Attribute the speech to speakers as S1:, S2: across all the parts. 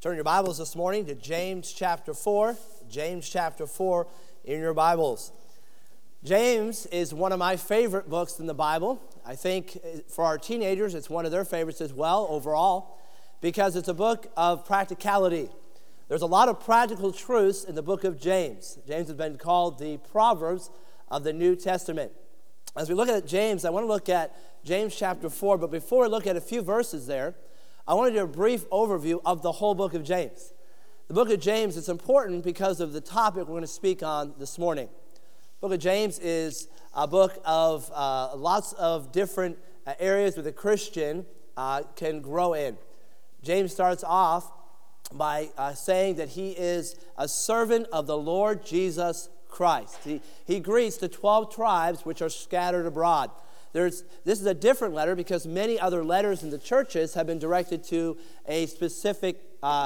S1: Turn your Bibles this morning to James chapter 4. James chapter 4 in your Bibles. James is one of my favorite books in the Bible. I think for our teenagers, it's one of their favorites as well overall, because it's a book of practicality. There's a lot of practical truths in the book of James. James has been called the Proverbs of the New Testament. As we look at James, I want to look at James chapter 4, but before I look at a few verses there, I want to do a brief overview of the whole book of James. The book of James is important because of the topic we're going to speak on this morning. The book of James is a book of lots of different areas where the Christian can grow in. James starts off by saying that he is a servant of the Lord Jesus Christ. He greets the 12 tribes which are scattered abroad. This is a different letter because many other letters in the churches have been directed to a specific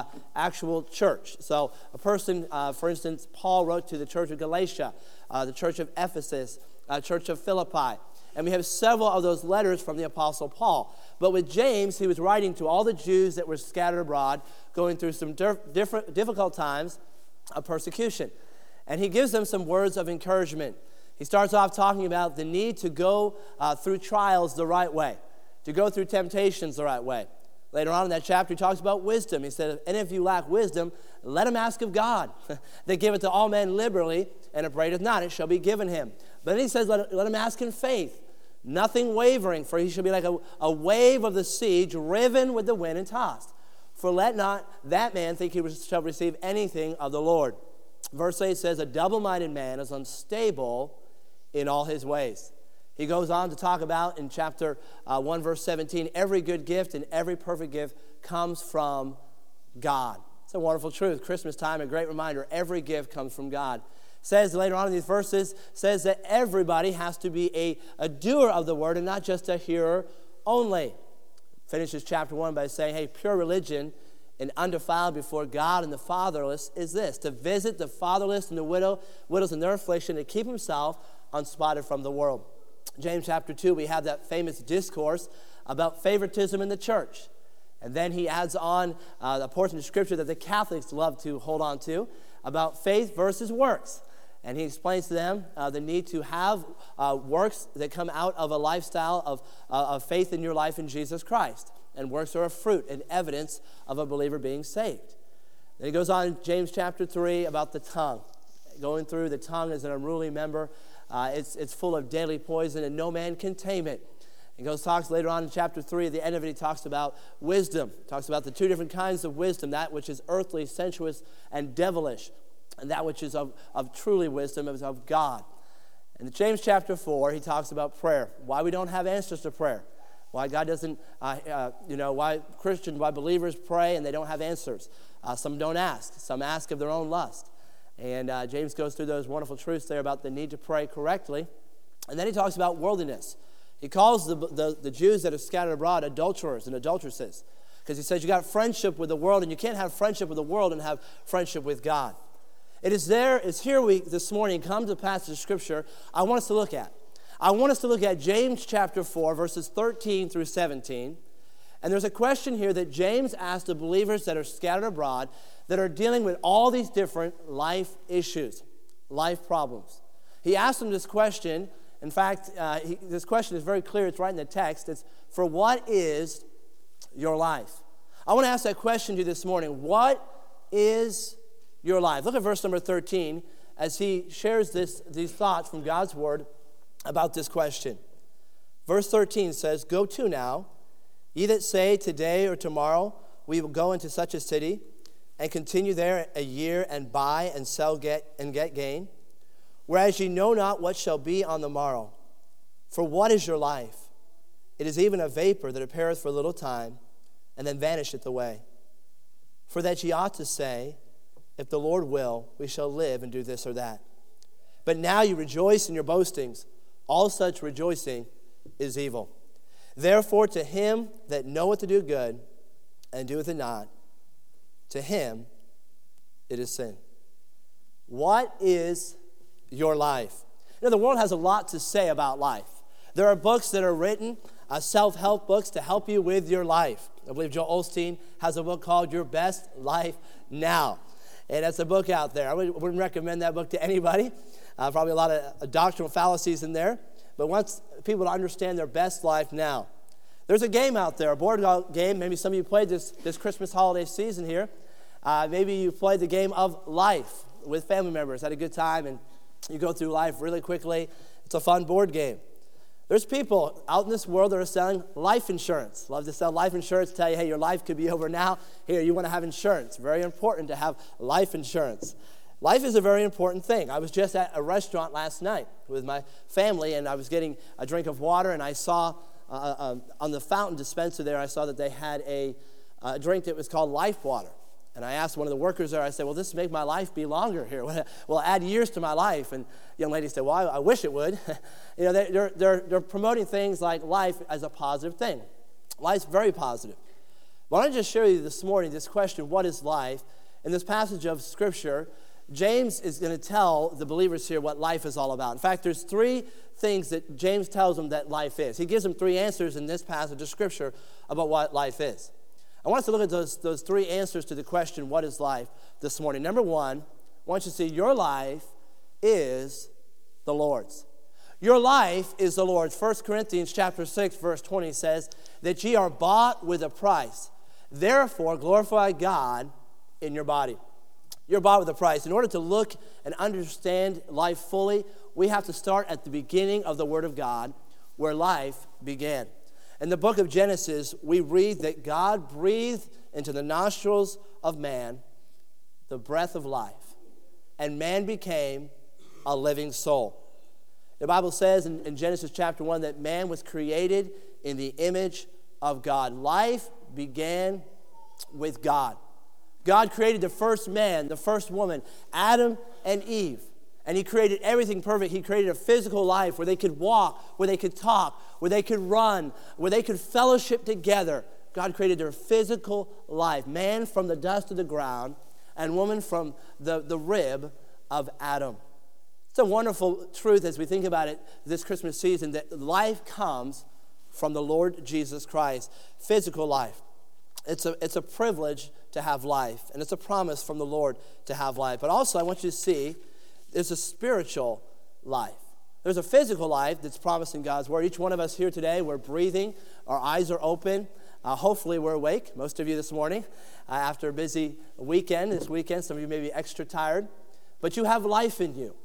S1: actual church. So a person, for instance, Paul wrote to the church of Galatia, the church of Ephesus, church of Philippi. And we have several of those letters from the Apostle Paul. But with James, he was writing to all the Jews that were scattered abroad, going through some difficult times of persecution. And he gives them some words of encouragement. He starts off talking about the need to go through trials the right way, to go through temptations the right way. Later on in that chapter, he talks about wisdom. He said, if any of you lack wisdom, let him ask of God. They give it to all men liberally, and upbraideth not, it shall be given him. But then he says, let him ask in faith, nothing wavering, for he shall be like a wave of the sea, driven with the wind and tossed. For let not that man think he shall receive anything of the Lord. Verse 8 says, a double-minded man is unstable in all his ways. He goes on to talk about in chapter 1, verse 17, every good gift and every perfect gift comes from God. It's a wonderful truth. Christmas time, a great reminder, every gift comes from God. Says later on in these verses, says that everybody has to be a doer of the word and not just a hearer only. Finishes chapter 1 by saying, hey, pure religion and undefiled before God and the fatherless is this, to visit the fatherless and the widows in their affliction, to keep himself unspotted from the world. James chapter 2, we have that famous discourse about favoritism in the church. And then he adds on a portion of Scripture that the Catholics love to hold on to about faith versus works. And he explains to them the need to have works that come out of a lifestyle of faith in your life in Jesus Christ. And works are a fruit and evidence of a believer being saved. Then he goes on in James chapter 3 about the tongue. Going through the tongue as an unruly member. It's full of deadly poison, and no man can tame it. He talks later on in chapter 3, at the end of it, he talks about wisdom. He talks about the two different kinds of wisdom, that which is earthly, sensuous, and devilish, and that which is of truly wisdom, is of God. And in James chapter 4, he talks about prayer, why we don't have answers to prayer, why God doesn't, why believers pray and they don't have answers. Some don't ask. Some ask of their own lust. And James goes through those wonderful truths there about the need to pray correctly. And then he talks about worldliness. He calls the Jews that are scattered abroad adulterers and adulteresses. Because he says you got friendship with the world, and you can't have friendship with the world and have friendship with God. It's here we this morning come to a passage of Scripture I want us to look at. I want us to look at James chapter 4, verses 13 through 17. And there's a question here that James asked the believers that are scattered abroad that are dealing with all these different life issues, life problems. He asked them this question. In fact, this question is very clear. It's right in the text. It's, for what is your life? I want to ask that question to you this morning. What is your life? Look at verse number 13 as he shares these thoughts from God's word about this question. Verse 13 says, go to now, ye that say today or tomorrow we will go into such a city and continue there a year and buy and sell get gain, whereas ye know not what shall be on the morrow. For what is your life? It is even a vapor that appeareth for a little time and then vanisheth away. For that ye ought to say, if the Lord will, we shall live and do this or that. But now you rejoice in your boastings. All such rejoicing is evil. Therefore to him that knoweth to do good and doeth it not, to him it is sin. What is your life? The world has a lot to say about life. There are books that are written self-help books to help you with your life. I believe Joel Osteen has a book called Your Best Life Now. And that's a book out there. I wouldn't recommend that book to anybody. Probably a lot of doctrinal fallacies in there. But wants people to understand their best life now. There's a game out there, a board game. Maybe some of you played this Christmas holiday season here. Maybe you played the game of life with family members, had a good time, and you go through life really quickly. It's a fun board game. There's people out in this world that are selling life insurance. Love to sell life insurance, tell you, hey, your life could be over now. Here, you want to have insurance. Very important to have life insurance. Life is a very important thing. I was just at a restaurant last night with my family, and I was getting a drink of water, and I saw on the fountain dispenser there, I saw that they had a drink that was called Life Water. And I asked one of the workers there, I said, well, this will make my life be longer here. Will add years to my life. And the young lady said, well, I wish it would. You know, they're promoting things like life as a positive thing. Life's very positive. But I want to just share you this morning this question, what is life? In this passage of Scripture, James is going to tell the believers here what life is all about. In fact, there's three things that James tells them that life is. He gives them three answers in this passage of Scripture about what life is. I want us to look at those three answers to the question, what is life, this morning. Number one, I want you to see your life is the Lord's. Your life is the Lord's. 1 Corinthians chapter 6, verse 20 says that ye are bought with a price. Therefore, glorify God in your body. You're bought with a price. In order to look and understand life fully, we have to start at the beginning of the Word of God, where life began. In the book of Genesis, we read that God breathed into the nostrils of man the breath of life, and man became a living soul. The Bible says in Genesis chapter 1 that man was created in the image of God. Life began with God. God created the first man, the first woman, Adam and Eve. And he created everything perfect. He created a physical life where they could walk, where they could talk, where they could run, where they could fellowship together. God created their physical life. Man from the dust of the ground and woman from the rib of Adam. It's a wonderful truth as we think about it this Christmas season that life comes from the Lord Jesus Christ. Physical life. It's a privilege to have life. And it's a promise from the Lord to have life. But also I want you to see there's a spiritual life. There's a physical life that's promised in God's Word. Each one of us here today, we're breathing. Our eyes are open. Hopefully we're awake, most of you this morning, after a busy weekend. This weekend, some of you may be extra tired. But you have life in you.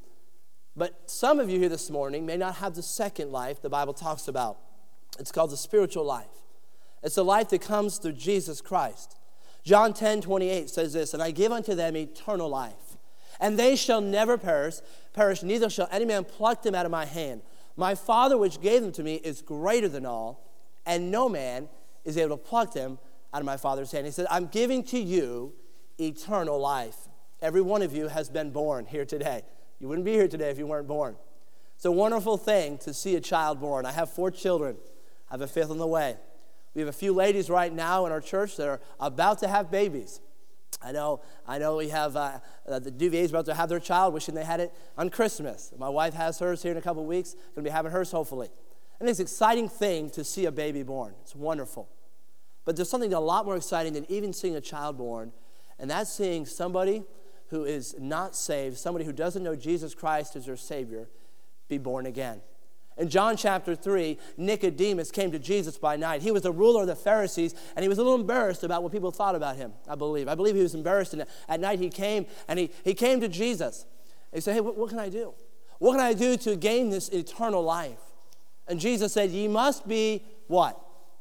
S1: But some of you here this morning may not have the second life the Bible talks about. It's called the spiritual life. It's a life that comes through Jesus Christ. John 10:28 says this, and I give unto them eternal life. And they shall never perish, neither shall any man pluck them out of my hand. My Father which gave them to me is greater than all, and no man is able to pluck them out of my Father's hand. He said, I'm giving to you eternal life. Every one of you has been born here today. You wouldn't be here today if you weren't born. It's a wonderful thing to see a child born. I have 4 children. I have a 5th on the way. We have a few ladies right now in our church that are about to have babies. I know we have the Duvier's about to have their child, wishing they had it on Christmas. My wife has hers here in a couple of weeks. Going to be having hers, hopefully. And it's an exciting thing to see a baby born. It's wonderful. But there's something a lot more exciting than even seeing a child born, and that's seeing somebody who is not saved, somebody who doesn't know Jesus Christ as their Savior, be born again. In John chapter 3, Nicodemus came to Jesus by night. He was the ruler of the Pharisees, and he was a little embarrassed about what people thought about him, I believe. I believe he was embarrassed, and at night he came, and he came to Jesus. He said, hey, what can I do? What can I do to gain this eternal life? And Jesus said, ye must be what?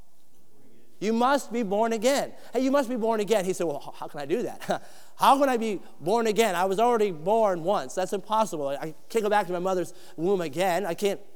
S1: You must be born again. Hey, you must be born again. He said, well, how can I do that? How can I be born again? I was already born once. That's impossible. I can't go back to my mother's womb again. I can't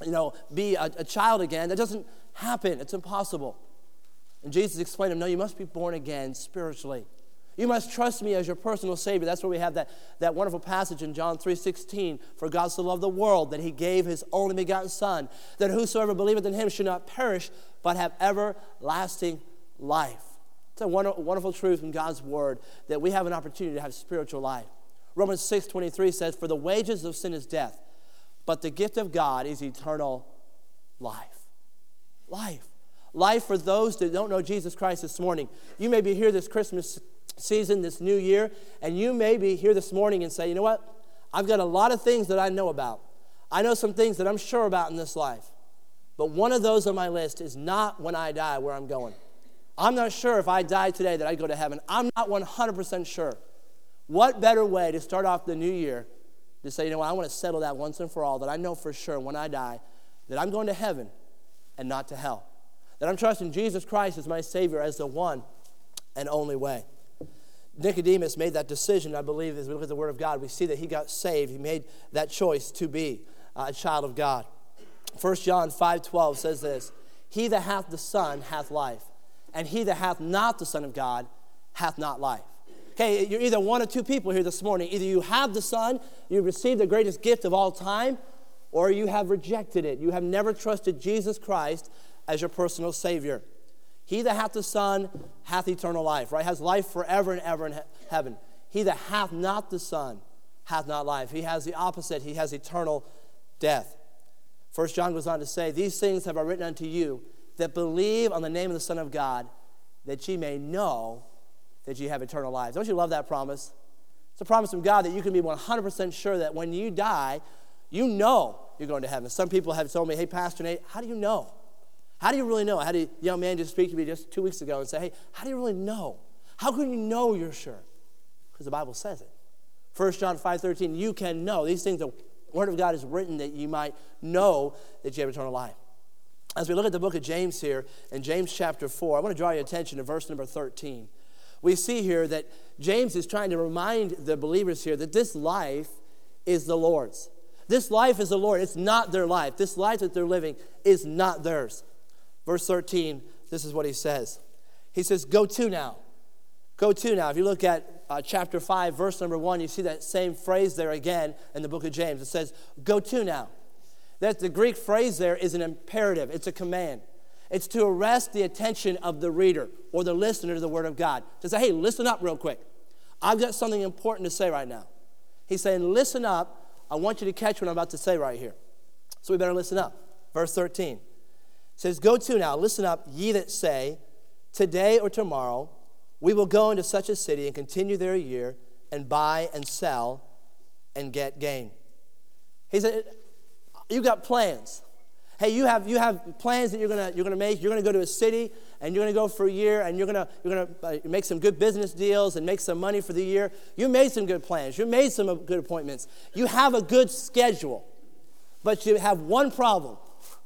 S1: be a child again. That doesn't happen. It's impossible. And Jesus explained to him, no, you must be born again spiritually. You must trust me as your personal Savior. That's where we have that wonderful passage in John 3:16. For God so loved the world that he gave his only begotten Son, that whosoever believeth in him should not perish, but have everlasting life. It's a wonderful truth in God's Word that we have an opportunity to have spiritual life. Romans 6:23 says, for the wages of sin is death, but the gift of God is eternal life. Life. Life for those that don't know Jesus Christ this morning. You may be here this Christmas season, this new year, and you may be here this morning and say, you know what? I've got a lot of things that I know about. I know some things that I'm sure about in this life. But one of those on my list is not when I die where I'm going. I'm not sure if I die today that I go to heaven. I'm not 100% sure. What better way to start off the new year to say, you know what, I want to settle that once and for all, that I know for sure when I die that I'm going to heaven and not to hell. That I'm trusting Jesus Christ as my Savior, as the one and only way. Nicodemus made that decision, I believe, as we look at the Word of God. We see that he got saved. He made that choice to be a child of God. 1 John 5:12 says this, he that hath the Son hath life, and he that hath not the Son of God hath not life. Okay, you're either one or two people here this morning. Either you have the Son, you received the greatest gift of all time, or you have rejected it. You have never trusted Jesus Christ as your personal Savior. He that hath the Son hath eternal life, right? Has life forever and ever in heaven. He that hath not the Son hath not life. He has the opposite. He has eternal death. 1 John goes on to say, these things have I written unto you that believe on the name of the Son of God, that ye may know that ye have eternal life. Don't you love that promise? It's a promise from God that you can be 100% sure that when you die, you know you're going to heaven. Some people have told me, hey, Pastor Nate, how do you know? How do you really know? I had a young man just speak to me just 2 weeks ago and say, hey, how do you really know? How can you know you're sure? Because the Bible says it. 1 John 5:13, you can know. These things, the Word of God is written that you might know that you have eternal life. As we look at the book of James here, in James chapter 4, I want to draw your attention to verse number 13. We see here that James is trying to remind the believers here that this life is the Lord's. This life is the Lord. It's not their life. This life that they're living is not theirs. Verse 13, this is what he says. He says, go to now. Go to now. If you look at chapter 5, verse number 1, you see that same phrase there again in the book of James. It says, go to now. That the Greek phrase there is an imperative. It's a command. It's to arrest the attention of the reader or the listener to the Word of God. To say, hey, listen up real quick. I've got something important to say right now. He's saying, listen up. I want you to catch what I'm about to say right here. So we better listen up. Verse 13 says, go to now, listen up, ye that say, today or tomorrow, we will go into such a city and continue there a year and buy and sell and get gain. He said, you got plans. Hey, you have plans that you're gonna make. You're gonna go to a city and you're gonna go for a year and you're gonna make some good business deals and make some money for the year. You made some good plans. You made some good appointments. You have a good schedule, but you have one problem.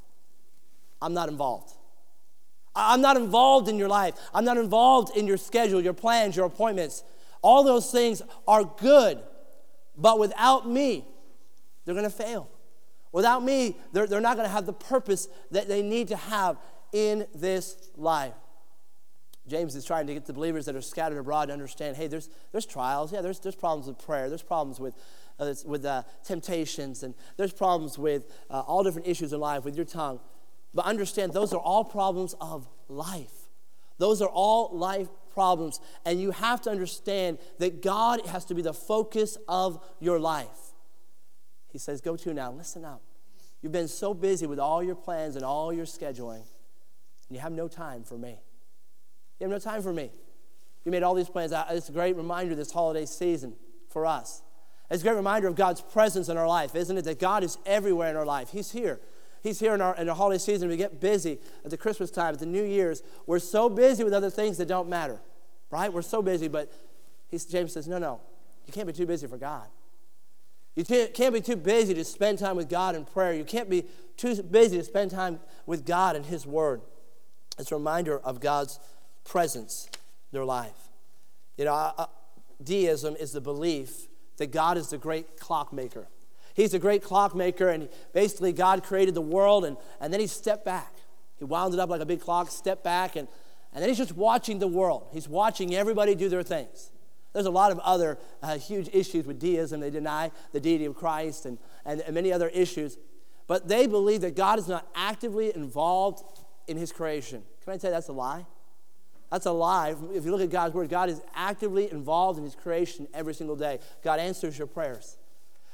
S1: I'm not involved. I'm not involved in your life. I'm not involved in your schedule, your plans, your appointments. All those things are good, but without me, they're gonna fail. Without me, they're not going to have the purpose that they need to have in this life. James is trying to get the believers that are scattered abroad to understand, hey, there's trials. Yeah, there's problems with prayer. There's problems with temptations. And there's problems with all different issues in life, with your tongue. But understand, those are all problems of life. Those are all life problems. And you have to understand that God has to be the focus of your life. He says, go to now, listen up. You've been so busy with all your plans and all your scheduling, and you have no time for me. You have no time for me. You made all these plans. It's a great reminder this holiday season for us. It's a great reminder of God's presence in our life, isn't it? That God is everywhere in our life. He's here. He's here in our holiday season. We get busy at the Christmas time, at the New Year's. We're so busy with other things that don't matter, right? We're so busy, but James says, no, you can't be too busy for God. You can't be too busy to spend time with God in prayer. You can't be too busy to spend time with God and His Word. It's a reminder of God's presence in their life. You know, deism is the belief that God is the great clockmaker. He's the great clockmaker, and basically God created the world, and then He stepped back. He wound it up like a big clock, stepped back, and then He's just watching the world. He's watching everybody do their things. There's a lot of other huge issues with deism. They deny the deity of Christ and many other issues. But they believe that God is not actively involved in His creation. Can I tell you that's a lie? That's a lie. If you look at God's Word, God is actively involved in His creation every single day. God answers your prayers.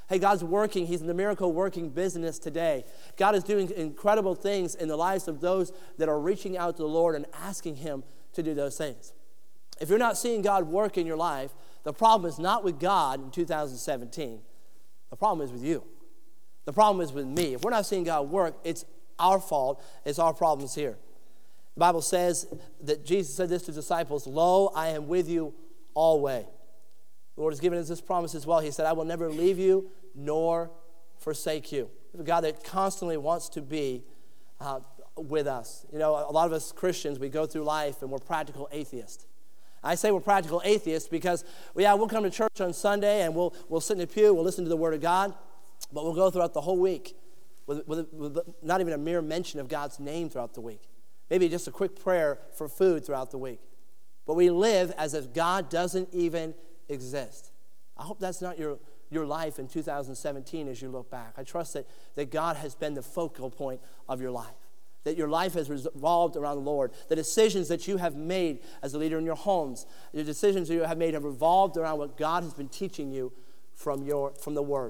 S1: Hey, God's working. He's in the miracle working business today. God is doing incredible things in the lives of those that are reaching out to the Lord and asking Him to do those things. If you're not seeing God work in your life, the problem is not with God in 2017. The problem is with you. The problem is with me. If we're not seeing God work, it's our fault. It's our problems here. The Bible says that Jesus said this to disciples, "Lo, I am with you always." The Lord has given us this promise as well. He said, "I will never leave you nor forsake you." We have a God that constantly wants to be with us. You know, a lot of us Christians, we go through life and we're practical atheists. I say we're practical atheists because, we'll come to church on Sunday and we'll sit in the pew, we'll listen to the Word of God, but we'll go throughout the whole week with not even a mere mention of God's name throughout the week. Maybe just a quick prayer for food throughout the week. But we live as if God doesn't even exist. I hope that's not your life in 2017 as you look back. I trust that God has been the focal point of your life, that your life has revolved around the Lord. The decisions that you have made as a leader in your homes, the decisions that you have made have revolved around what God has been teaching you from the Word.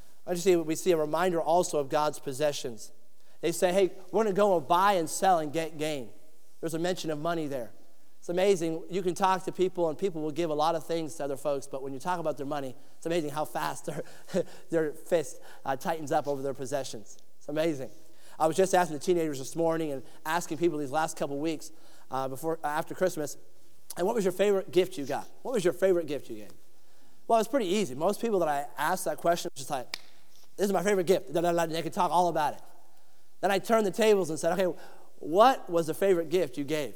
S1: We see a reminder also of God's possessions. They say, hey, we're going to go and buy and sell and get gain. There's a mention of money there. It's amazing. You can talk to people, and people will give a lot of things to other folks, but when you talk about their money, it's amazing how fast their fist tightens up over their possessions. It's amazing. I was just asking the teenagers this morning and asking people these last couple weeks after Christmas, and what was your favorite gift you got? What was your favorite gift you gave? Well, it's pretty easy. Most people that I asked that question was just like, this is my favorite gift. They could talk all about it. Then I turned the tables and said, okay, what was the favorite gift you gave?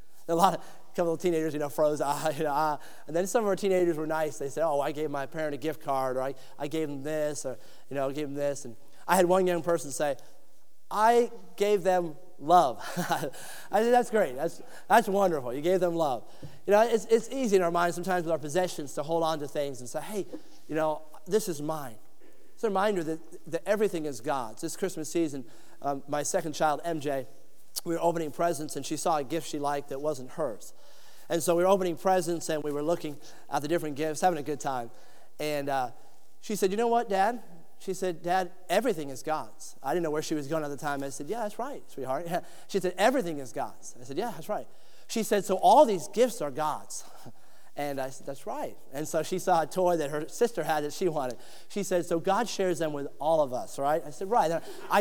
S1: A couple of teenagers, froze. And then some of our teenagers were nice. They said, oh, I gave my parent a gift card, or I gave them this, or, I gave them this. And I had one young person say, I gave them love. I said, that's great. That's wonderful. You gave them love. It's easy in our minds sometimes with our possessions to hold on to things and say, hey, this is mine. It's a reminder that everything is God's. This Christmas season, my second child, MJ, we were opening presents, and she saw a gift she liked that wasn't hers. And so we were opening presents, and we were looking at the different gifts, having a good time. And she said, you know what, Dad? She said, Dad, everything is God's. I didn't know where she was going at the time. I said, yeah, that's right, sweetheart. Yeah. She said, everything is God's. I said, yeah, that's right. She said, so all these gifts are God's. And I said, that's right. And so she saw a toy that her sister had that she wanted. She said, so God shares them with all of us, right? I said, right. I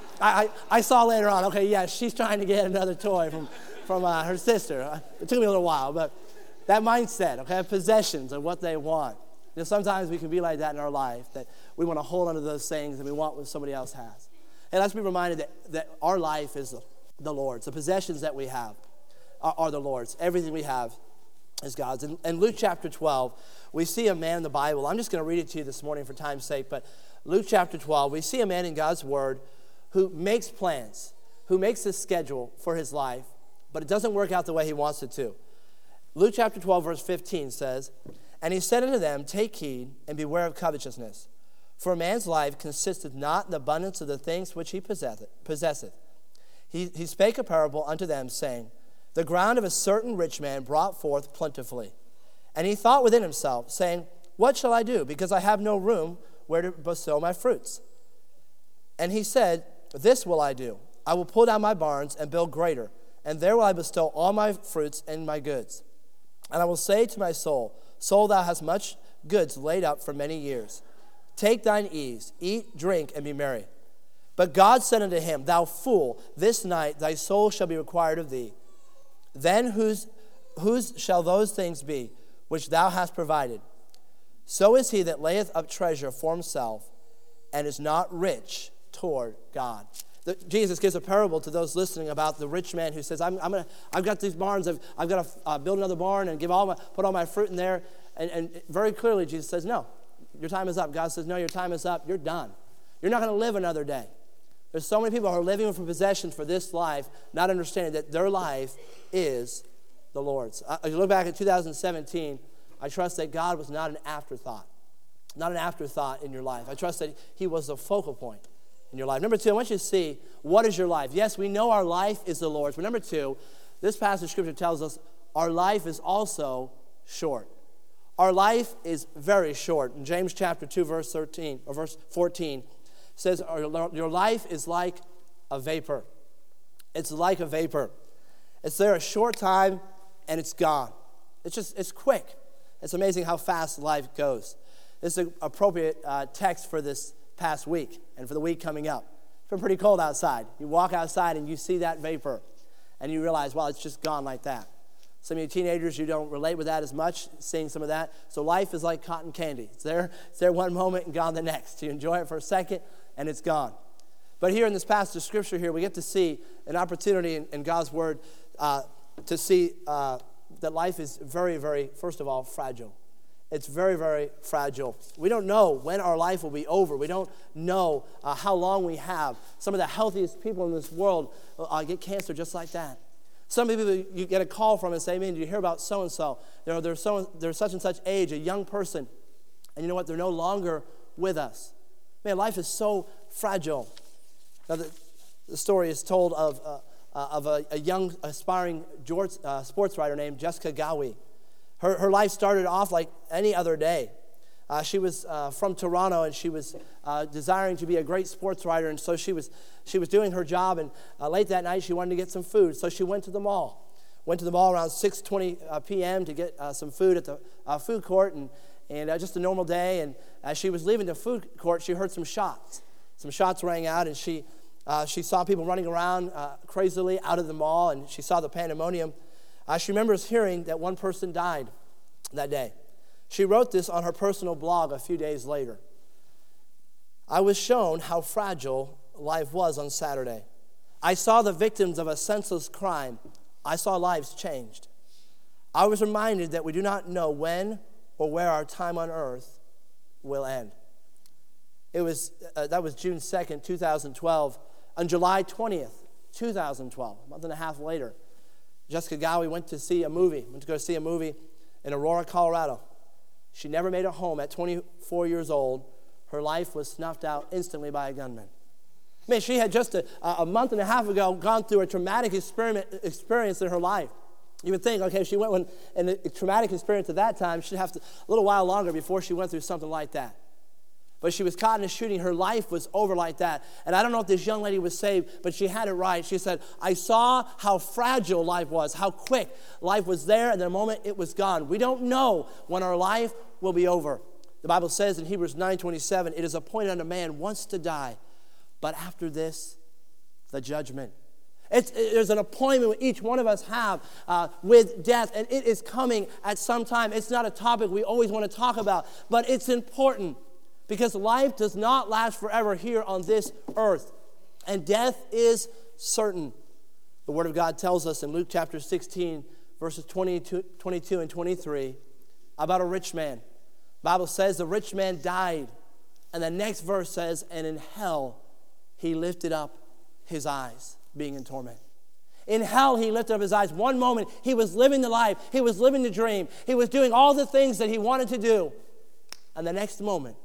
S1: saw later on, okay, yeah, she's trying to get another toy from her sister. It took me a little while, but that mindset, okay, possessions of what they want. Sometimes we can be like that in our life, that we want to hold on to those things and we want what somebody else has. And let's be reminded that our life is the Lord's. The possessions that we have are the Lord's. Everything we have is God's. In Luke chapter 12, we see a man in the Bible. I'm just going to read it to you this morning for time's sake, but Luke chapter 12, we see a man in God's Word who makes plans, who makes a schedule for his life, but it doesn't work out the way he wants it to. Luke chapter 12, verse 15 says, and he said unto them, take heed and beware of covetousness, for a man's life consisteth not in the abundance of the things which he possesseth. He spake a parable unto them, saying, the ground of a certain rich man brought forth plentifully. And he thought within himself, saying, what shall I do, because I have no room where to bestow my fruits? And he said, this will I do. I will pull down my barns and build greater, and there will I bestow all my fruits and my goods. And I will say to my soul, soul, thou hast much goods laid up for many years. Take thine ease, eat, drink, and be merry. But God said unto him, thou fool, this night thy soul shall be required of thee. Then whose shall those things be which thou hast provided? So is he that layeth up treasure for himself and is not rich toward God. Jesus gives a parable to those listening about the rich man who says, I've got these barns, I've got to build another barn and put all my fruit in there. And very clearly Jesus says, no, your time is up. God says, no, your time is up. You're done. You're not going to live another day. There's so many people who are living for possessions for this life, not understanding that their life is the Lord's. As you look back at 2017, I trust that God was not an afterthought. Not an afterthought in your life. I trust that he was the focal point in your life. Number two, I want you to see, what is your life? Yes, we know our life is the Lord's. But number two, this passage of Scripture tells us our life is also short. Our life is very short. In James chapter 2, verse 13 or verse 14, says, your life is like a vapor. It's like a vapor. It's there a short time and it's gone. It's quick. It's amazing how fast life goes. This is an appropriate text for this past week and for the week coming up. It's been pretty cold outside. You walk outside and you see that vapor and you realize, well, it's just gone like that. Some of you teenagers, you don't relate with that as much, seeing some of that. So life is like cotton candy. It's there one moment and gone the next. You enjoy it for a second and it's gone. But here in this passage of Scripture here, we get to see an opportunity in God's Word to see that life is very, very, first of all, fragile. It's very, very fragile. We don't know when our life will be over. We don't know how long we have. Some of the healthiest people in this world get cancer just like that. Some people you get a call from and say, man, did you hear about so-and-so? They're such and such age, a young person. And you know what? They're no longer with us. Man, life is so fragile. Now, the story is told of a young, aspiring sports writer named Jessica Gawi. Her life started off like any other day. She was from Toronto, and she was desiring to be a great sports writer, and so she was doing her job, and late that night she wanted to get some food, so she went to the mall. Went to the mall around 6:20 p.m. to get some food at the food court, and just a normal day, and as she was leaving the food court, she heard some shots. Some shots rang out, and she saw people running around crazily out of the mall, and she saw the pandemonium. She remembers hearing that one person died that day. She wrote this on her personal blog a few days later. I was shown how fragile life was on Saturday. I saw the victims of a senseless crime. I saw lives changed. I was reminded that we do not know when or where our time on earth will end. That was June 2nd, 2012. On July 20th, 2012, a month and a half later, Jessica Gawi went to go see a movie in Aurora, Colorado. She never made it home at 24 years old. Her life was snuffed out instantly by a gunman. Man, she had just a month and a half ago gone through a traumatic experience in her life. You would think, okay, if she went in a traumatic experience at that time, she'd have a little while longer before she went through something like that. But she was caught in a shooting. Her life was over like that. And I don't know if this young lady was saved, but she had it right. She said, I saw how fragile life was, how quick life was there, and the moment it was gone. We don't know when our life will be over. The Bible says in Hebrews 9:27, it is appointed unto man once to die, but after this, the judgment. There's an appointment each one of us have with death, and it is coming at some time. It's not a topic we always want to talk about, but it's important. Because life does not last forever here on this earth. And death is certain. The Word of God tells us in Luke chapter 16, verses 22 and 23, about a rich man. The Bible says the rich man died. And the next verse says, and in hell he lifted up his eyes, being in torment. In hell he lifted up his eyes. One moment he was living the life. He was living the dream. He was doing all the things that he wanted to do. And the next moment,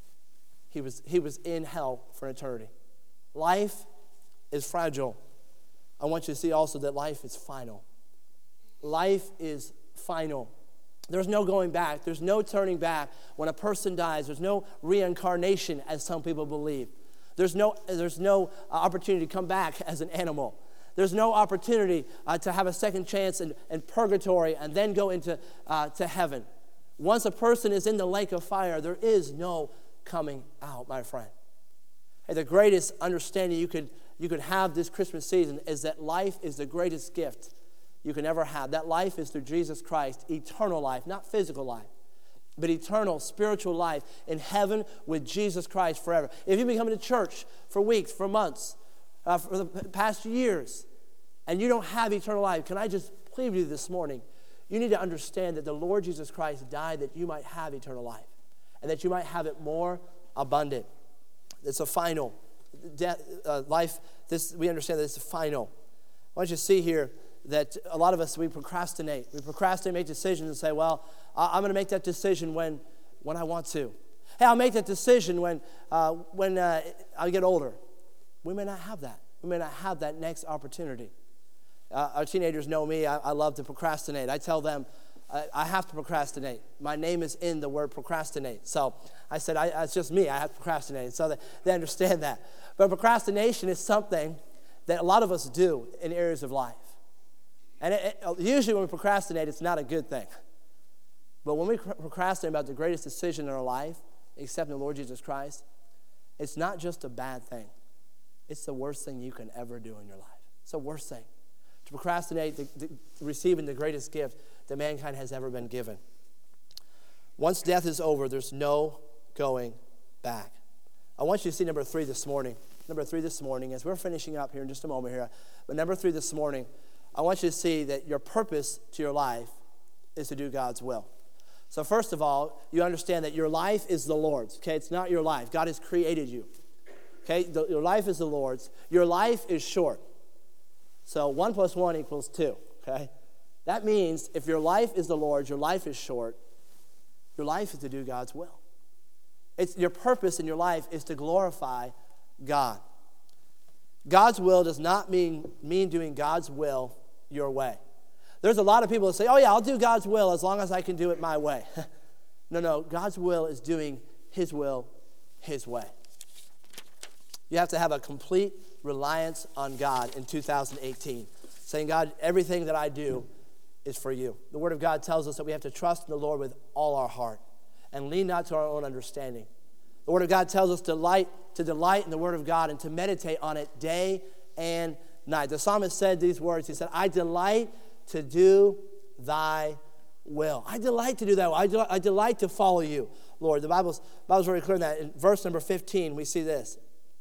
S1: He was in hell for eternity. Life is fragile. I want you to see also that life is final. Life is final. There's no going back. There's no turning back. When a person dies, there's no reincarnation, as some people believe. There's no opportunity to come back as an animal. There's no opportunity to have a second chance in purgatory and then go into to heaven. Once a person is in the lake of fire, there is no coming out, my friend. Hey, the greatest understanding you could have this Christmas season is that life is the greatest gift you can ever have. That life is through Jesus Christ, eternal life, not physical life, but eternal spiritual life in heaven with Jesus Christ forever. If you've been coming to church for weeks, for months, for the past years, and you don't have eternal life, can I just plead with you this morning? You need to understand that the Lord Jesus Christ died that you might have eternal life, and that you might have it more abundant. It's a final life. We understand that it's final. I want you to see here that a lot of us, we procrastinate. We procrastinate, make decisions, and say, well, I'm going to make that decision when I want to. Hey, I'll make that decision when I get older. We may not have that. We may not have that next opportunity. Our teenagers know me. I love to procrastinate. I tell them, I have to procrastinate. My name is in the word procrastinate. So I said, it's just me. I have to procrastinate. So they understand that. But procrastination is something that a lot of us do in areas of life. And usually when we procrastinate, it's not a good thing. But when we procrastinate about the greatest decision in our life, accepting the Lord Jesus Christ, it's not just a bad thing. It's the worst thing you can ever do in your life. It's the worst thing. To procrastinate receiving the greatest gift that mankind has ever been given. Once death is over, there's no going back. I want you to see number 3 this morning. Number 3 this morning, as we're finishing up here in just a moment here, but number 3 this morning, I want you to see that your purpose to your life is to do God's will. So first of all, you understand that your life is the Lord's, okay? It's not your life. God has created you, okay? Your life is the Lord's. Your life is short. So 1 + 1 = 2, okay? That means if your life is the Lord's, your life is short, your life is to do God's will. Your purpose in your life is to glorify God. God's will does not mean doing God's will your way. There's a lot of people that say, oh yeah, I'll do God's will as long as I can do it my way. No, God's will is doing His will His way. You have to have a complete reliance on God in 2018. Saying, God, everything that I do is for you. The Word of God tells us that we have to trust in the Lord with all our heart and lean not to our own understanding. The Word of God tells us to delight in the Word of God and to meditate on it day and night. The psalmist said these words. He said, I delight to do thy will. I delight to do that. I delight to follow you, Lord. The Bible's very clear on that. In verse number 15, we see this.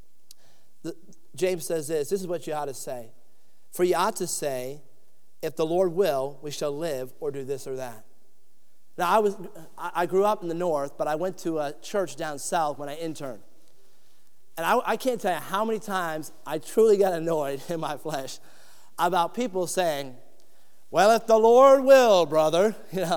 S1: James says this. This is what you ought to say. For you ought to say, if the Lord will, we shall live or do this or that. Now, I grew up in the north, but I went to a church down south when I interned. And I can't tell you how many times I truly got annoyed in my flesh about people saying, well, if the Lord will, brother.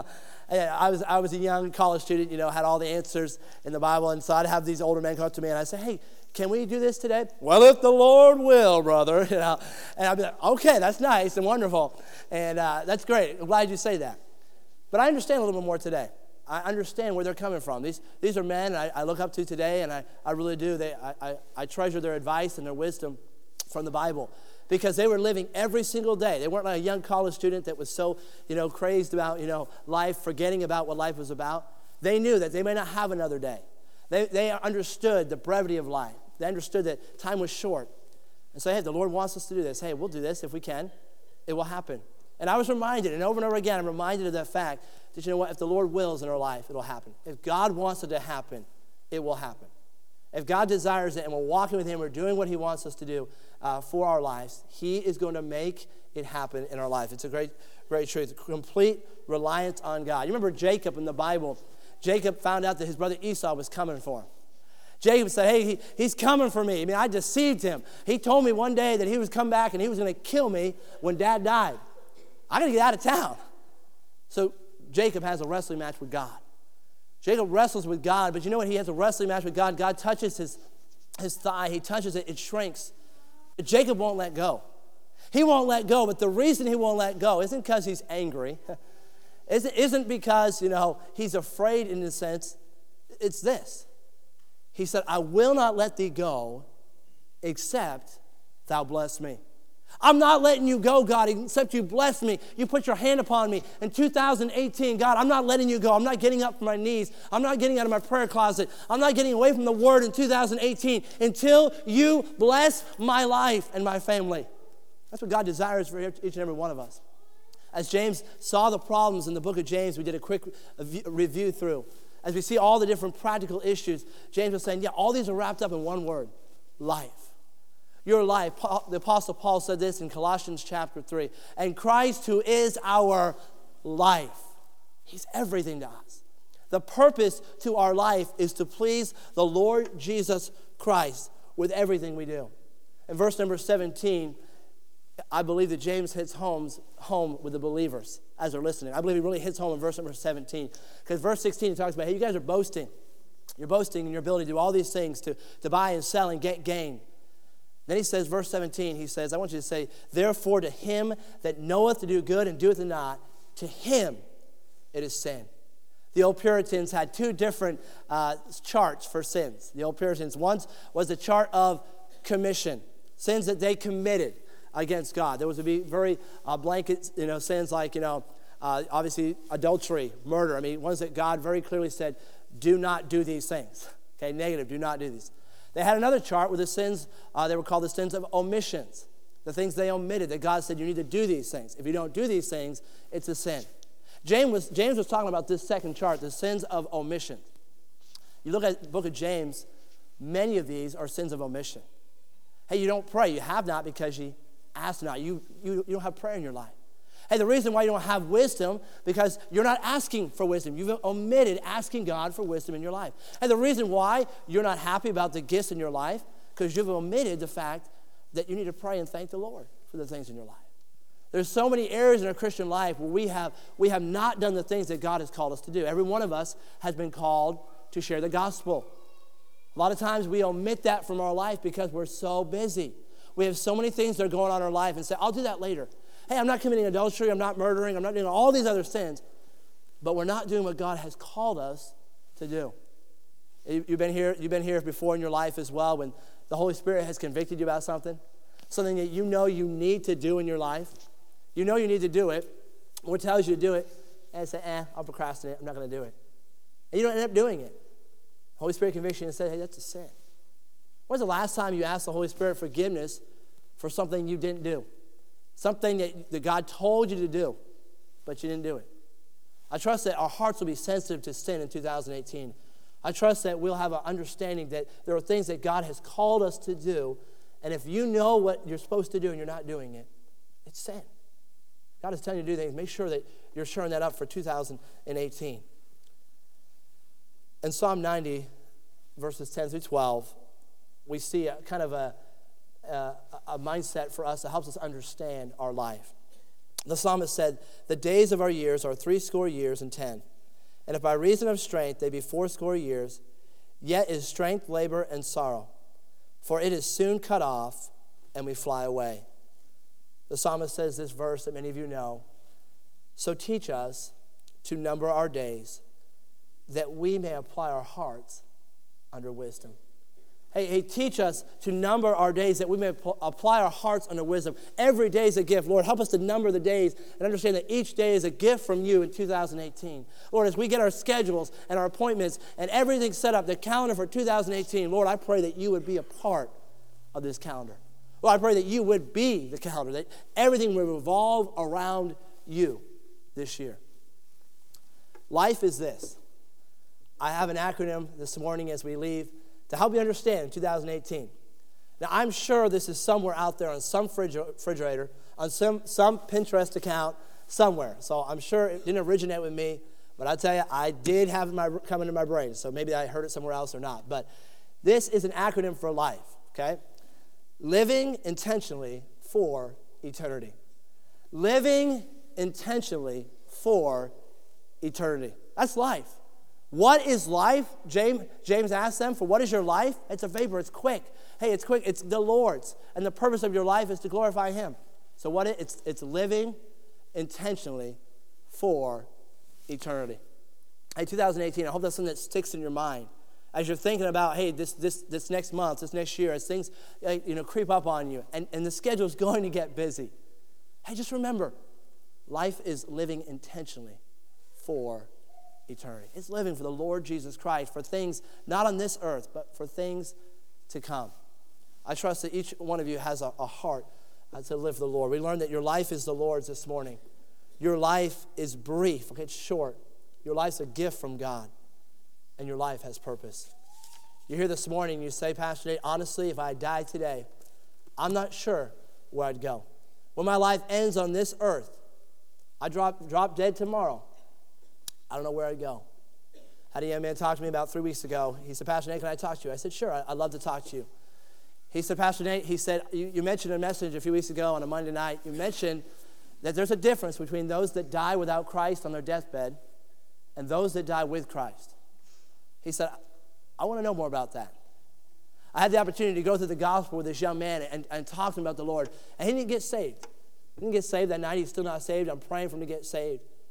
S1: I was a young college student, had all the answers in the Bible. And so I'd have these older men come up to me and I'd say, hey, can we do this today? Well, if the Lord will, brother. And I'd be like, okay, that's nice and wonderful. And that's great. I'm glad you say that. But I understand a little bit more today. I understand where they're coming from. These are men I look up to today, and I really do. I treasure their advice and their wisdom from the Bible because they were living every single day. They weren't like a young college student that was so, crazed about, life, forgetting about what life was about. They knew that they may not have another day. They understood the brevity of life. They understood that time was short. And so, hey, the Lord wants us to do this. Hey, we'll do this if we can. It will happen. And I was reminded, and over again, I'm reminded of that fact that, you know what, if the Lord wills in our life, it'll happen. If God wants it to happen, it will happen. If God desires it and we're walking with Him, we're doing what He wants us to do for our lives, He is going to make it happen in our life. It's a great, great truth. Complete reliance on God. You remember Jacob in the Bible? Jacob found out that his brother Esau was coming for him. Jacob said, hey, he's coming for me. I deceived him. He told me one day that he was come back and he was going to kill me when Dad died. I got to get out of town. So Jacob has a wrestling match with God. Jacob wrestles with God, but you know what? He has a wrestling match with God. God touches his thigh. He touches it. It shrinks. But Jacob won't let go. He won't let go, but the reason he won't let go isn't because he's angry. Isn't because, he's afraid in a sense. It's this. He said, I will not let thee go except thou bless me. I'm not letting you go, God, except you bless me. You put your hand upon me. In 2018, God, I'm not letting you go. I'm not getting up from my knees. I'm not getting out of my prayer closet. I'm not getting away from the Word in 2018 until you bless my life and my family. That's what God desires for each and every one of us. As James saw the problems in the book of James, we did a quick review through. As we see all the different practical issues, James was saying, all these are wrapped up in one word, life. Your life. The Apostle Paul said this in Colossians chapter 3. And Christ, who is our life. He's everything to us. The purpose to our life is to please the Lord Jesus Christ with everything we do. In verse number 17, I believe that James hits home with the believers as they're listening. I believe he really hits home in verse number 17. Because verse 16, he talks about, hey, you guys are boasting. You're boasting in your ability to do all these things, to buy and sell and get gain. Then he says, verse 17, he says, I want you to say, therefore to him that knoweth to do good and doeth it not, to him it is sin. The old Puritans had two different charts for sins. The old Puritans, one was the chart of commission, sins that they committed against God. There was to be very blanket, sins like, obviously adultery, murder. I mean, ones that God very clearly said, do not do these things. Okay, negative, do not do these. They had another chart with the sins, they were called the sins of omissions, the things they omitted, that God said you need to do these things. If you don't do these things, it's a sin. James was talking about this second chart, the sins of omission. You look at the book of James, many of these are sins of omission. Hey, you don't pray. You have not because you ask not. You don't have prayer in your life. Hey, the reason why you don't have wisdom, because you're not asking for wisdom. You've omitted asking God for wisdom in your life. And the reason why you're not happy about the gifts in your life, because you've omitted the fact that you need to pray and thank the Lord for the things in your life. There's so many areas in our Christian life where we have not done the things that God has called us to do. Every one of us has been called to share the gospel. A lot of times we omit that from our life because we're so busy. We have so many things that are going on in our life and say, I'll do that later. Hey, I'm not committing adultery, I'm not murdering, I'm not doing all these other sins, but we're not doing what God has called us to do. You've been here before in your life as well when the Holy Spirit has convicted you about something that you know you need to do in your life. You know you need to do it. What tells you to do it? And say, I'll procrastinate, I'm not going to do it. And you don't end up doing it. Holy Spirit convicts you and says, hey, that's a sin. When's the last time you asked the Holy Spirit forgiveness for something you didn't do? Something that God told you to do, but you didn't do it. I trust that our hearts will be sensitive to sin in 2018. I trust that we'll have an understanding that there are things that God has called us to do, and if you know what you're supposed to do and you're not doing it, it's sin. God is telling you to do things. Make sure that you're shoring that up for 2018. In Psalm 90, verses 10 through 12, we see a kind of a mindset for us that helps us understand our life. The psalmist said, the days of our years are 80 years and 10. And if by reason of strength they be 80 years, yet is strength, labor, and sorrow. For it is soon cut off, and we fly away. The psalmist says this verse that many of you know. So teach us to number our days, that we may apply our hearts under wisdom. Hey, teach us to number our days that we may apply our hearts under wisdom. Every day is a gift. Lord, help us to number the days and understand that each day is a gift from you in 2018. Lord, as we get our schedules and our appointments and everything set up, the calendar for 2018, Lord, I pray that you would be a part of this calendar. Lord, I pray that you would be the calendar, that everything would revolve around you this year. Life is this. I have an acronym this morning as we leave to help you understand in 2018. Now, I'm sure this is somewhere out there on some refrigerator, on some Pinterest account somewhere. So I'm sure it didn't originate with me, but I tell you, I did have it come into my brain. So maybe I heard it somewhere else or not. But this is an acronym for life, okay? Living intentionally for eternity. Living intentionally for eternity. That's life. What is life? James asked them, for what is your life? It's a vapor. It's quick. Hey, it's quick. It's the Lord's. And the purpose of your life is to glorify him. So it's living intentionally for eternity. Hey, 2018, I hope that's something that sticks in your mind. As you're thinking about, hey, this next month, this next year, as things creep up on you, and the schedule's going to get busy. Hey, just remember, life is living intentionally for eternity. It's living for the Lord Jesus Christ, for things not on this earth, but for things to come. I trust that each one of you has a heart to live for the Lord. We learned that your life is the Lord's this morning. Your life is brief. Okay, it's short. Your life's a gift from God, and your life has purpose. You're here this morning, you say, Pastor Nate, honestly, if I died today, I'm not sure where I'd go. When my life ends on this earth, I drop dead tomorrow, I don't know where I'd go. Had a young man talk to me about 3 weeks ago. He said, Pastor Nate, can I talk to you? I said, sure, I'd love to talk to you. He said, Pastor Nate, he said, you mentioned a message a few weeks ago on a Monday night. You mentioned that there's a difference between those that die without Christ on their deathbed and those that die with Christ. He said, I want to know more about that. I had the opportunity to go through the gospel with this young man and talk to him about the Lord. And he didn't get saved. He didn't get saved that night. He's still not saved. I'm praying for him to get saved. But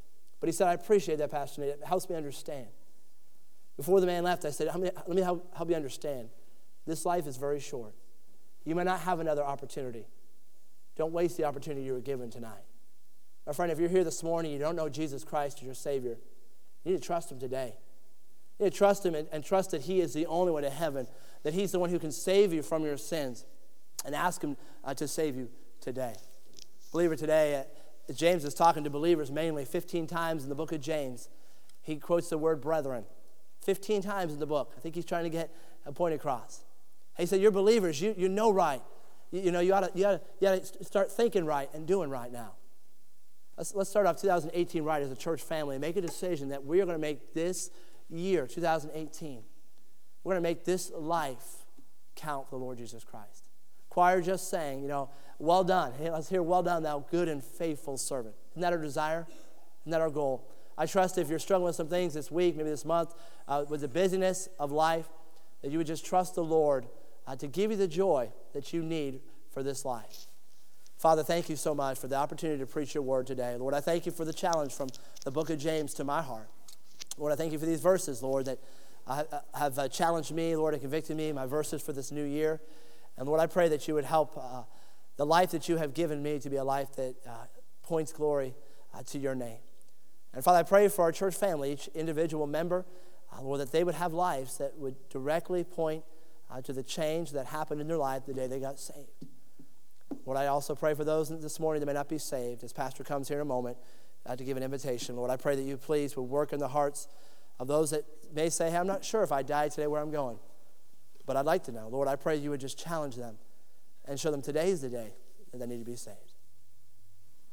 S1: But he said, I appreciate that, Pastor Nate. It helps me understand. Before the man left, I said, let me help you understand. This life is very short. You may not have another opportunity. Don't waste the opportunity you were given tonight. My friend, if you're here this morning, you don't know Jesus Christ as your Savior, you need to trust him today. You need to trust him and trust that he is the only way to heaven, that he's the one who can save you from your sins, and ask him to save you today. Believer, today, James is talking to believers mainly 15 times in the book of James. He quotes the word brethren 15 times in the book. I think he's trying to get a point across. He said, you're believers, you know right. You ought to start thinking right and doing right now. Let's start off 2018 right as a church family and make a decision that we are going to make this year, 2018, we're going to make this life count for the Lord Jesus Christ. Choir just sang, well done. Hey, let's hear, well done, thou good and faithful servant. Isn't that our desire? Isn't that our goal? I trust if you're struggling with some things this week, maybe this month, with the busyness of life, that you would just trust the Lord to give you the joy that you need for this life. Father, thank you so much for the opportunity to preach your word today. Lord, I thank you for the challenge from the book of James to my heart. Lord, I thank you for these verses, Lord, that have challenged me, Lord, and convicted me, my verses for this new year. And Lord, I pray that you would help the life that you have given me to be a life that points glory to your name. And Father, I pray for our church family, each individual member, Lord, that they would have lives that would directly point to the change that happened in their life the day they got saved. Lord, I also pray for those this morning that may not be saved, as Pastor comes here in a moment to give an invitation. Lord, I pray that you please will work in the hearts of those that may say, hey, I'm not sure if I die today where I'm going, but I'd like to know. Lord, I pray you would just challenge them and show them today is the day that they need to be saved.